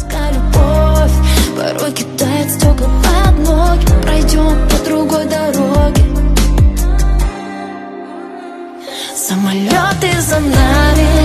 Русская любовь порой кидает стекла под ноги. Пройдем по другой дороге. Самолеты за нами,